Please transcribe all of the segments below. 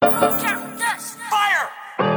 Fire!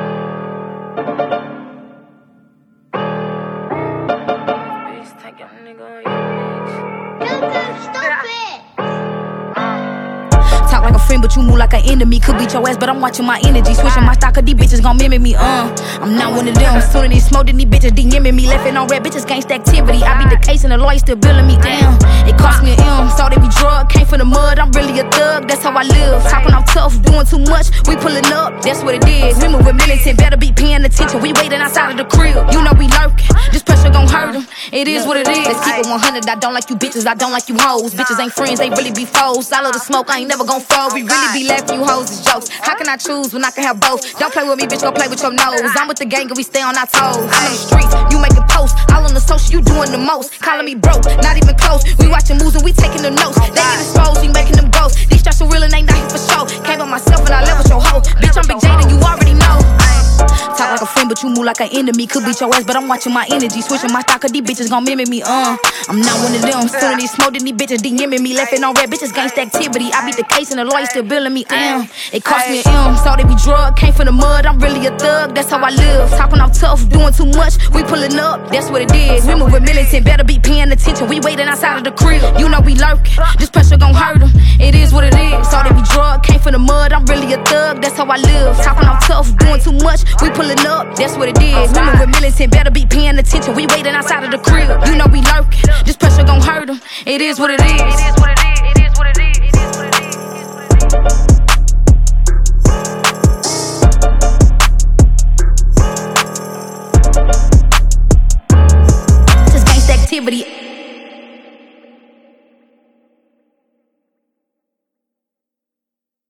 Talk like a friend, but you move like an enemy. Could beat your ass, but I'm watching my energy. Switching my stock, 'cause these bitches gon' mimic me. I'm not one of them. Soon as they smoking, these bitches DMing me. Left on red, bitches gangsta activity. I beat the case and the lawyer still billing me. Damn, it cost me an M. Thought they be drug, came from the mud. I'm really a thug, that's how I live. Talking I'm tough, doing too much. We pulling up, that's what it is. We moving militant, better be paying attention. We waiting outside of the crib. You know we lurking, this pressure gon' hurt them. It is what it is. Let's keep it 100. I don't like you bitches, I don't like you hoes. Bitches ain't friends, they really be foes. I love the smoke, I ain't never gon' fold. We really be laughing, you hoes is jokes. How can I choose when I can have both? Don't play with me, bitch, go play with your nose. I'm with the gang and we stay on our toes. I'm in the streets, you making posts. All on the social, you doing the most. Calling me broke, not even close. We watching moves and we taking the notes. They get exposed, we making them ghosts. These stress are real and ain't not here for show. Came by myself and I left with your hoe. Bitch, I'm Big J and you already know. Talk like a friend, but you move like an enemy. Could beat your ass, but I'm watching my energy. Switching my stock, 'cause these bitches gon' mimic me. I'm not one of them. Soon as they smoking, these bitches DMing me. Left on red, bitches gangsta activity. I beat the case and the lawyer still billing me. Damn, it cost me an M. Thought they be drug, came from the mud. I'm really a thug, that's how I live. Talking I'm tough, doing too much. We pulling up, that's what it is. We moving militant, better be paying attention. We waiting outside of the crib. You know we lurking, this pressure gon' hurt them. It is what it is. Thought they be drug, came from the mud. I'm really a thug, that's how I live. Talking I'm tough, doing too much. We pulling up, that's what it is. We moving militant, better be paying attention. We waiting outside of the crib. You know we lurking, this pressure gon' hurt them. It is what it is.